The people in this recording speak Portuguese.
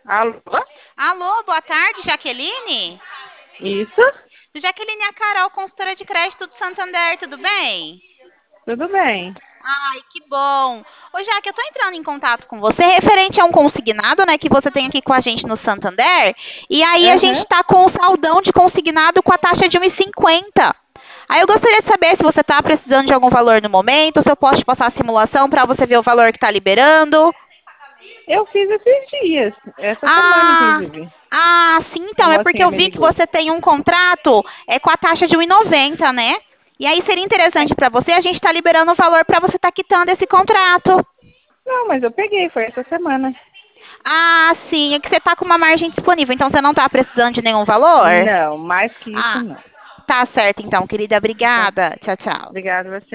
Alô? Alô, boa tarde, Jaqueline? Isso? Jaqueline, é a Carol, consultora de crédito do Santander, tudo bem? Tudo bem. Ai, que bom. Ô, Jaque, eu tô entrando em contato com você referente a um consignado, né, que você tem aqui com a gente no Santander, e aí a Aham. gente tá com o saldão de consignado com a taxa de 1,50. Aí eu gostaria de saber se você tá precisando de algum valor no momento, se eu posso te passar a simulação para você ver o valor que tá liberando. Eu fiz esses dias, essa semana, Ah, inclusive. sim, A então, é porque mocinha eu me vi que ligou. você tem um contrato com a taxa de 1,90, né? E aí seria É, interessante para você, a gente está liberando o valor para você estar quitando esse contrato. não, mas eu peguei, foi essa semana. Ah, sim, é que você está com uma margem disponível, então você não está precisando de nenhum valor? Não, mais que isso Ah, não. tá certo então, querida. Então, Obrigada. Tchau, tchau. obrigada a você.